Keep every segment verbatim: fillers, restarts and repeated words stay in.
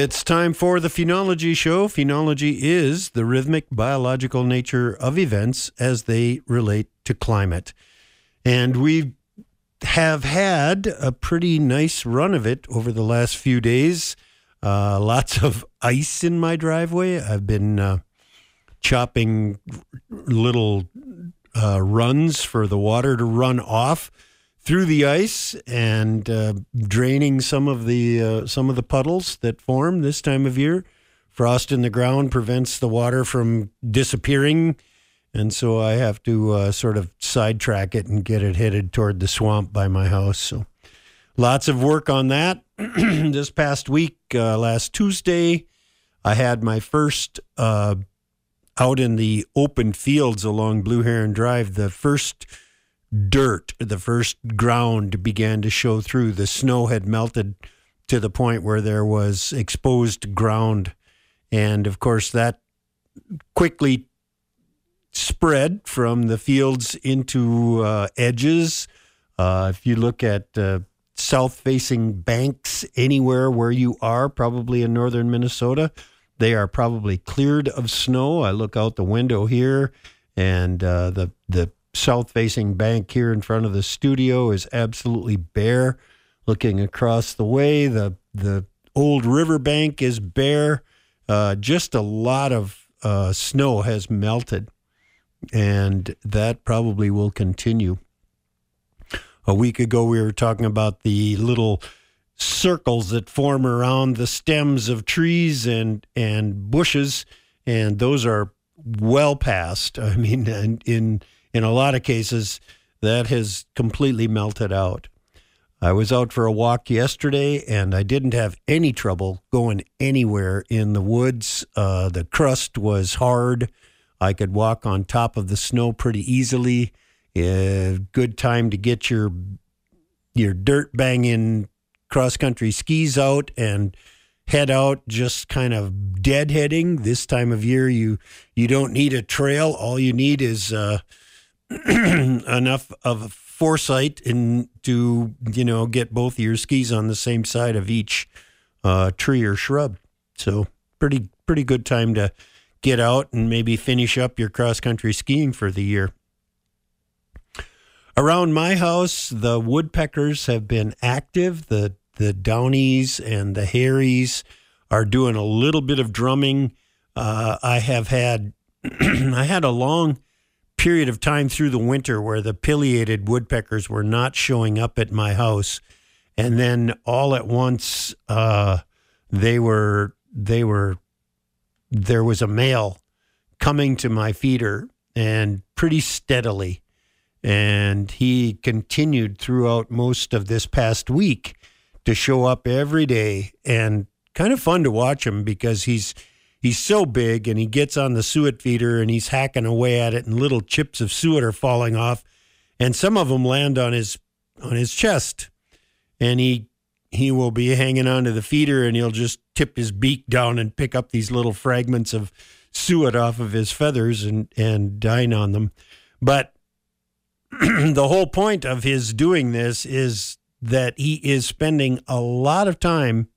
It's time for the Phenology Show. Phenology is the rhythmic biological nature of events as they relate to climate. And we have had a pretty nice run of it over the last few days. Uh, lots of ice in my driveway. I've been uh, chopping little uh, runs for the water to run off through the ice and uh, draining some of the uh, some of the puddles that form this time of year. Frost in the ground prevents the water from disappearing, and so I have to uh, sort of sidetrack it and get it headed toward the swamp by my house. So lots of work on that. This past week, uh, last Tuesday, I had my first uh, out in the open fields along Blue Heron Drive, the first dirt, the first ground began to show through. The snow had melted to the point where there was exposed ground. And of course, that quickly spread from the fields into uh, edges. Uh, if you look at uh, south-facing banks anywhere where you are, probably in northern Minnesota, they are probably cleared of snow. I look out the window here, and uh, the the south-facing bank here in front of the studio is absolutely bare. Looking across the way, the the old river bank is bare. Uh, just a lot of uh, snow has melted, and that probably will continue. A week ago, we were talking about the little circles that form around the stems of trees and and bushes, and those are well past. I mean, in in In a lot of cases, that has completely melted out. I was out for a walk yesterday, and I didn't have any trouble going anywhere in the woods. Uh, the crust was hard. I could walk on top of the snow pretty easily. Uh, good time to get your your dirt banging cross-country skis out and head out, just kind of deadheading. This time of year, you, you don't need a trail. All you need is Uh, enough of foresight in to, you know, get both of your skis on the same side of each uh, tree or shrub. So pretty pretty good time to get out and maybe finish up your cross-country skiing for the year. Around my house, the woodpeckers have been active. The, the downies and the hairies are doing a little bit of drumming. Uh, I have had, I had a long period of time through the winter where the pileated woodpeckers were not showing up at my house, and then all at once uh, they were they were there was a male coming to my feeder, and pretty steadily, and he continued throughout most of this past week to show up every day, and kind of fun to watch him because he's He's so big, and he gets on the suet feeder, and he's hacking away at it, and little chips of suet are falling off, and some of them land on his on his chest, and he he will be hanging onto the feeder, and he'll just tip his beak down and pick up these little fragments of suet off of his feathers and and dine on them. But the whole point of his doing this is that he is spending a lot of time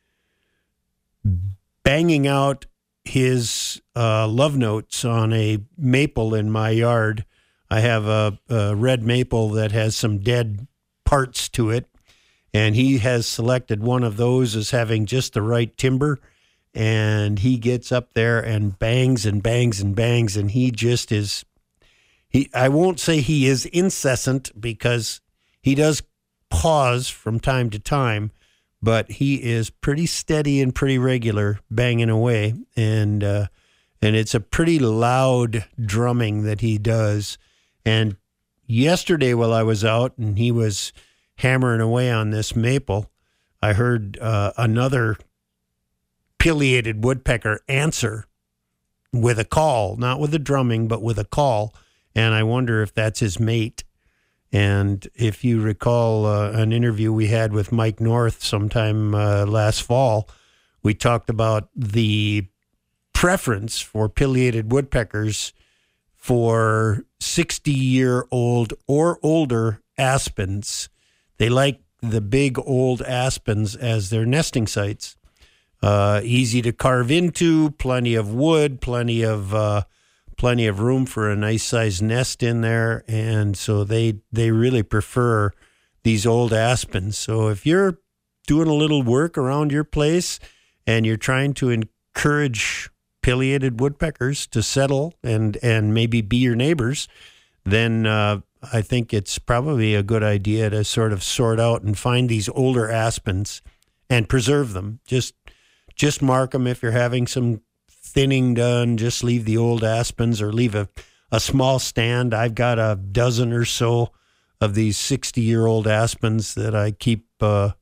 banging out his uh, love notes on a maple in my yard. I have a, a red maple that has some dead parts to it, and he has selected one of those as having just the right timber, and he gets up there and bangs and bangs and bangs, and he just is, he. I won't say he is incessant because he does pause from time to time, but he is pretty steady and pretty regular banging away. And uh, and it's a pretty loud drumming that he does. And yesterday while I was out and he was hammering away on this maple, I heard uh, another pileated woodpecker answer with a call, not with a drumming, but with a call. And I wonder if that's his mate. And if you recall uh, an interview we had with Mike North sometime uh, last fall, we talked about the preference for pileated woodpeckers for sixty-year-old or older aspens. They like the big old aspens as their nesting sites. uh, easy to carve into, plenty of wood, plenty of uh, plenty of room for a nice sized nest in there, and so they they really prefer these old aspens. So if you're doing a little work around your place and you're trying to encourage pileated woodpeckers to settle and and maybe be your neighbors, then uh, I think it's probably a good idea to sort of sort out and find these older aspens and preserve them. Just just mark them if you're having some thinning done. Just leave the old aspens or leave a, a small stand. I've got a dozen or so of these sixty-year-old aspens that I keep uh,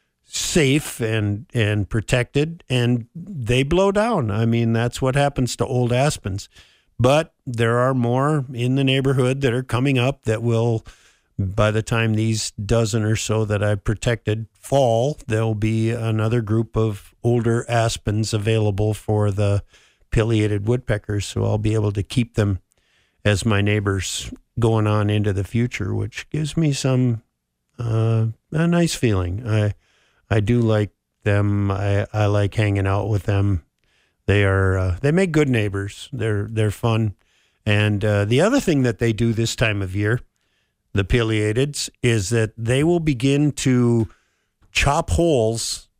safe and and protected, and they blow down. I mean, that's what happens to old aspens. But there are more in the neighborhood that are coming up that will, by the time these dozen or so that I've protected fall, there'll be another group of older aspens available for the pileated woodpeckers. So I'll be able to keep them as my neighbors going on into the future, which gives me some uh, a nice feeling. I I do like them. I, I like hanging out with them. They are uh, they make good neighbors. They're they're fun. And uh, the other thing that they do this time of year, the pileatids, is that they will begin to chop holes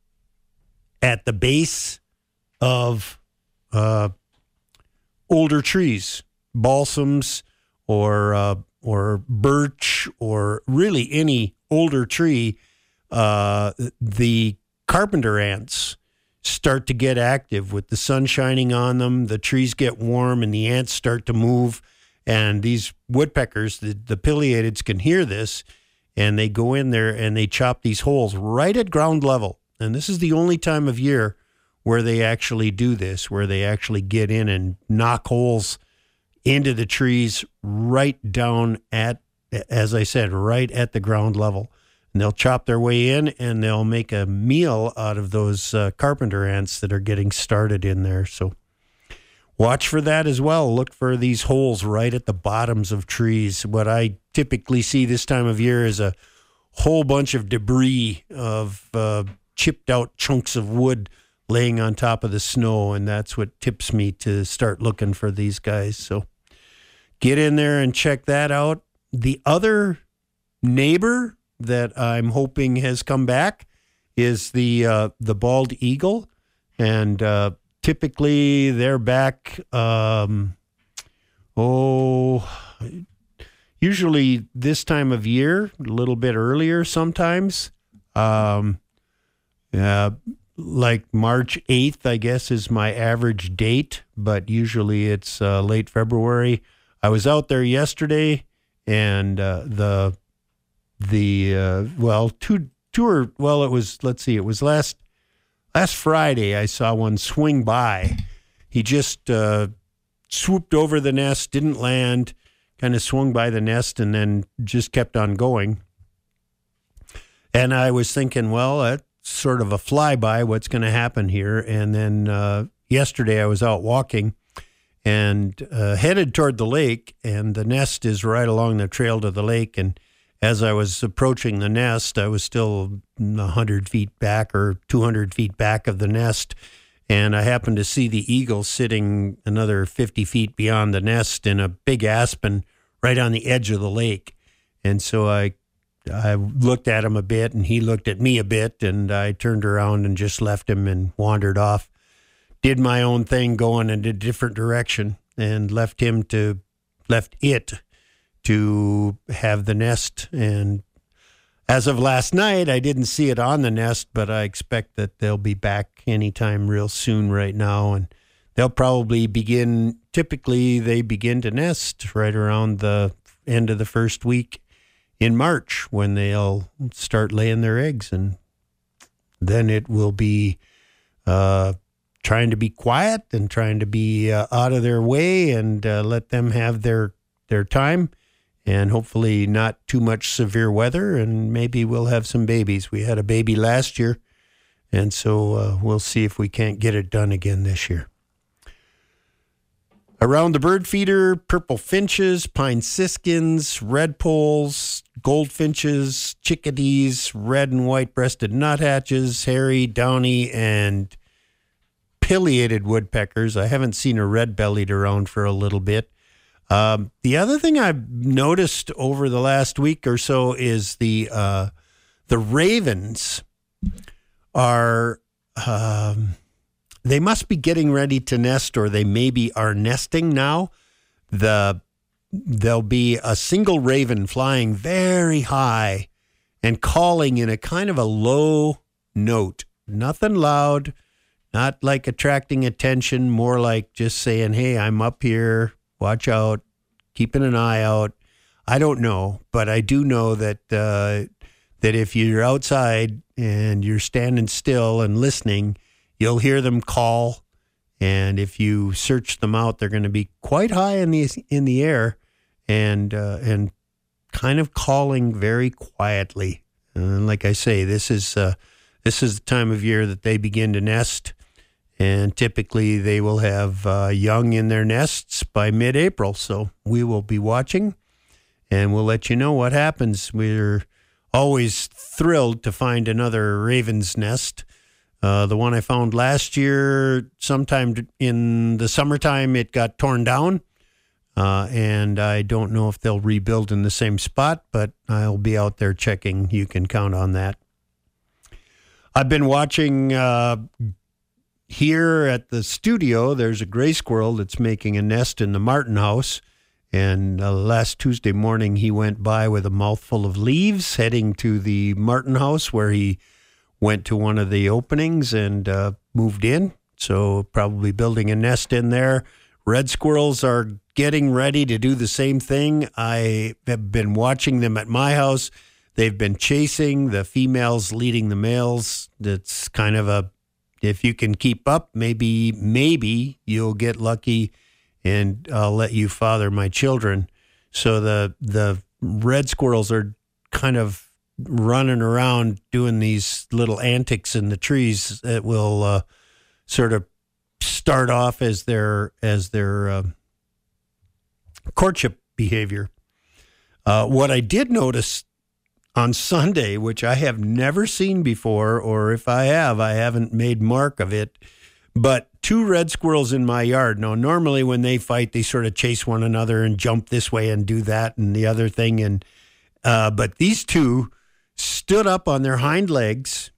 at the base of uh, older trees, balsams or uh, or birch or really any older tree. Uh, the carpenter ants start to get active with the sun shining on them. The trees get warm and the ants start to move. And these woodpeckers, the, the pileatids, can hear this, and they go in there and they chop these holes right at ground level. And this is the only time of year where they actually do this, where they actually get in and knock holes into the trees right down at, as I said, right at the ground level. And they'll chop their way in, and they'll make a meal out of those uh, carpenter ants that are getting started in there. So watch for that as well. Look for these holes right at the bottoms of trees. What I typically see this time of year is a whole bunch of debris of uh, chipped out chunks of wood laying on top of the snow, and that's what tips me to start looking for these guys. So get in there and check that out. The other neighbor that I'm hoping has come back is the uh, the bald eagle, and uh, typically they're back. Um, oh, usually this time of year, a little bit earlier sometimes. Um, uh, like March eighth, I guess, is my average date, but usually it's uh, late February. I was out there yesterday, and uh, the The, uh, well, two, two or, well, it was, let's see, it was last, last Friday I saw one swing by. He just uh, swooped over the nest, didn't land, kind of swung by the nest and then just kept on going. And I was thinking, well, that's sort of a flyby, what's going to happen here? And then uh, yesterday I was out walking and uh, headed toward the lake, and the nest is right along the trail to the lake. And as I was approaching the nest, I was still one hundred feet back or two hundred feet back of the nest, and I happened to see the eagle sitting another fifty feet beyond the nest in a big aspen right on the edge of the lake. And so I I looked at him a bit, and he looked at me a bit, and I turned around and just left him and wandered off, did my own thing going in a different direction, and left him to, left it to have the nest. And as of last night, I didn't see it on the nest, but I expect that they'll be back anytime real soon right now. And they'll probably begin, typically they begin to nest right around the end of the first week in March, when they'll start laying their eggs. And then it will be uh, trying to be quiet and trying to be uh, out of their way and uh, let them have their, their time. And hopefully not too much severe weather, and maybe we'll have some babies. We had a baby last year, and so uh, we'll see if we can't get it done again this year. Around the bird feeder, purple finches, pine siskins, redpolls, goldfinches, chickadees, red and white-breasted nuthatches, hairy, downy, and pileated woodpeckers. I haven't seen a red-bellied around for a little bit. Um, the other thing I've noticed over the last week or so is the uh, the ravens are, um, they must be getting ready to nest, or they maybe are nesting now. The There'll be a single raven flying very high and calling in a kind of a low note. Nothing loud, not like attracting attention, more like just saying, hey, I'm up here, watch out, keeping an eye out. I don't know, but I do know that uh, that if you're outside and you're standing still and listening, you'll hear them call. And if you search them out, they're going to be quite high in the in the air, and uh, and kind of calling very quietly. And like I say, this is uh, this is the time of year that they begin to nest, and typically they will have uh, young in their nests by mid-April. So we will be watching, and we'll let you know what happens. We're always thrilled to find another raven's nest. Uh, the one I found last year, sometime in the summertime, it got torn down. Uh, and I don't know if they'll rebuild in the same spot, but I'll be out there checking. You can count on that. I've been watching uh, here at the studio. There's a gray squirrel that's making a nest in the Martin house. And uh, last Tuesday morning, he went by with a mouthful of leaves, heading to the Martin house, where he went to one of the openings and uh, moved in. So probably building a nest in there. Red squirrels are getting ready to do the same thing. I have been watching them at my house. They've been chasing the females, leading the males. That's kind of a, if you can keep up, maybe, maybe you'll get lucky and I'll let you father my children. So the the red squirrels are kind of running around doing these little antics in the trees that will uh, sort of start off as their as their uh, courtship behavior. Uh, what I did notice on Sunday, which I have never seen before, or if I have, I haven't made mark of it, but two red squirrels in my yard. Now, normally when they fight, they sort of chase one another and jump this way and do that and the other thing. And uh, but these two stood up on their hind legs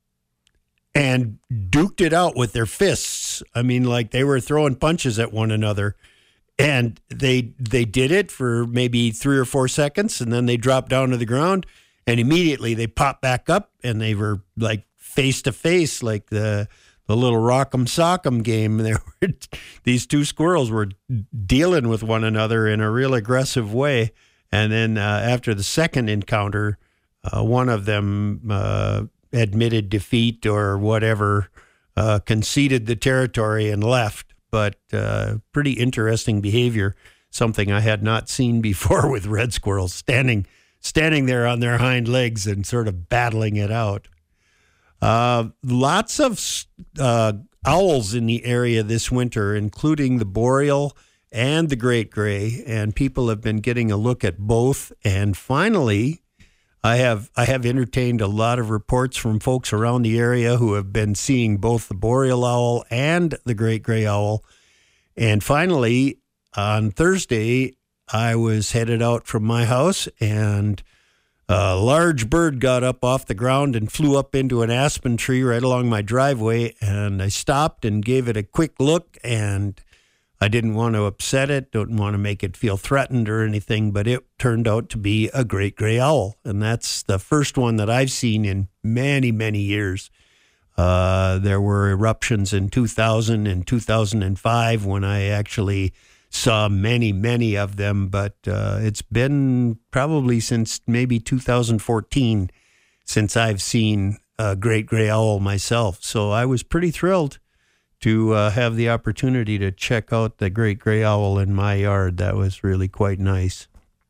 and duked it out with their fists. I mean, like they were throwing punches at one another. And they they did it for maybe three or four seconds, and then they dropped down to the ground, and immediately they popped back up, and they were like face to face, like the the little Rock'em Sock'em game. They were, these two squirrels were dealing with one another in a real aggressive way. And then uh, after the second encounter, Uh, one of them uh, admitted defeat or whatever, uh, conceded the territory and left. But uh, pretty interesting behavior, something I had not seen before with red squirrels standing standing there on their hind legs and sort of battling it out. Uh, lots of uh, owls in the area this winter, including the boreal and the great gray, and people have been getting a look at both. And finally, I have I have entertained a lot of reports from folks around the area who have been seeing both the boreal owl and the great gray owl. And finally, on Thursday, I was headed out from my house, and a large bird got up off the ground and flew up into an aspen tree right along my driveway. And I stopped and gave it a quick look, and I didn't want to upset it, don't want to make it feel threatened or anything, but it turned out to be a great gray owl. And that's the first one that I've seen in many, many years. Uh, there were eruptions in two thousand and two thousand five when I actually saw many, many of them, but uh, it's been probably since maybe two thousand fourteen since I've seen a great gray owl myself. So I was pretty thrilled to uh, have the opportunity to check out the great gray owl in my yard. That was really quite nice.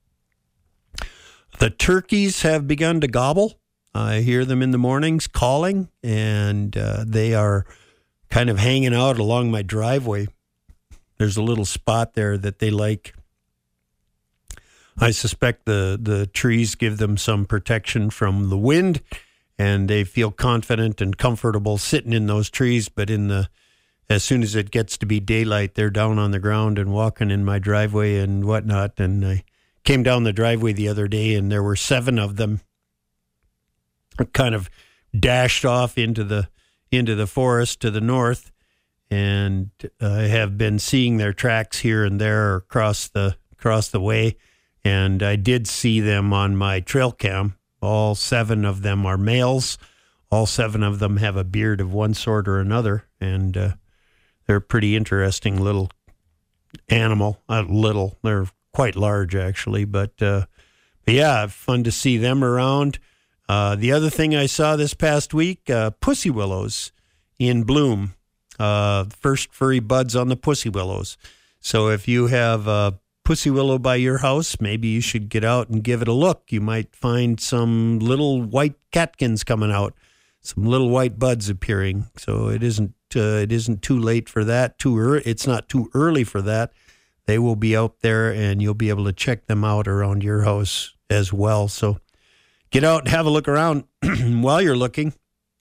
The turkeys have begun to gobble. I hear them in the mornings calling, and uh, they are kind of hanging out along my driveway. There's a little spot there that they like. I suspect the, the trees give them some protection from the wind, and they feel confident and comfortable sitting in those trees, but in the as soon as it gets to be daylight, they're down on the ground and walking in my driveway and whatnot. And I came down the driveway the other day, and there were seven of them kind of dashed off into the into the forest to the north. And I have been seeing their tracks here and there across the across the way. And I did see them on my trail cam. All seven of them are males. All seven of them have a beard of one sort or another. And uh, they're a pretty interesting little animal. Uh, little. They're quite large, actually. But, uh, but yeah, fun to see them around. Uh, the other thing I saw this past week, uh, pussy willows in bloom. Uh, first furry buds on the pussy willows. So if you have a pussy willow by your house, maybe you should get out and give it a look. You might find some little white catkins coming out, some little white buds appearing. So it isn't uh, it isn't too late for that. Too early. It's not too early for that. They will be out there, and you'll be able to check them out around your house as well. So get out and have a look around. While you're looking,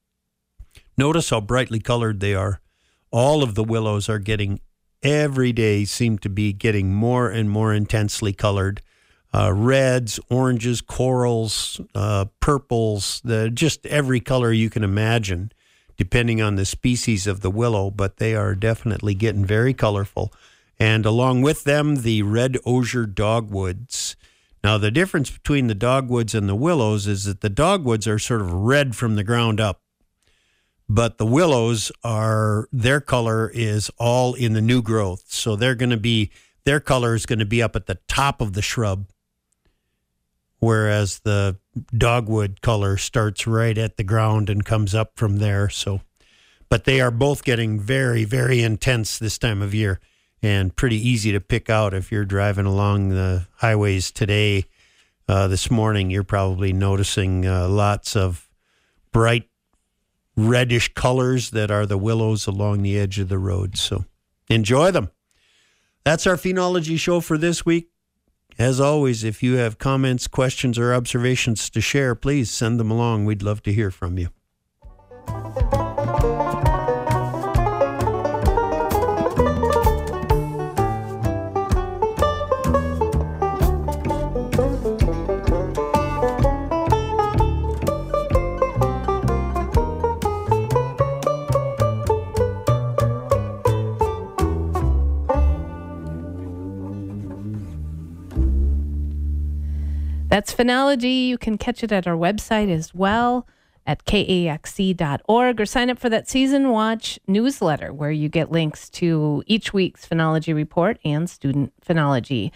notice how brightly colored they are. All of the willows are getting, every day seem to be getting more and more intensely colored. Uh, reds, oranges, corals, uh, purples, the, just every color you can imagine, depending on the species of the willow, but they are definitely getting very colorful. And along with them, the red osier dogwoods. Now, the difference between the dogwoods and the willows is that the dogwoods are sort of red from the ground up. But the willows are, their color is all in the new growth. So they're going to be, their color is going to be up at the top of the shrub. Whereas the dogwood color starts right at the ground and comes up from there. So, but they are both getting very, very intense this time of year, and pretty easy to pick out if you're driving along the highways today. Uh, this morning, you're probably noticing uh, lots of bright reddish colors that are the willows along the edge of the road. So enjoy them. That's our Phenology show for this week. As always, if you have comments, questions, or observations to share, please send them along. We'd love to hear from you. That's Phenology. You can catch it at our website as well at K A X C dot org, or sign up for that Season Watch newsletter where you get links to each week's Phenology report and student Phenology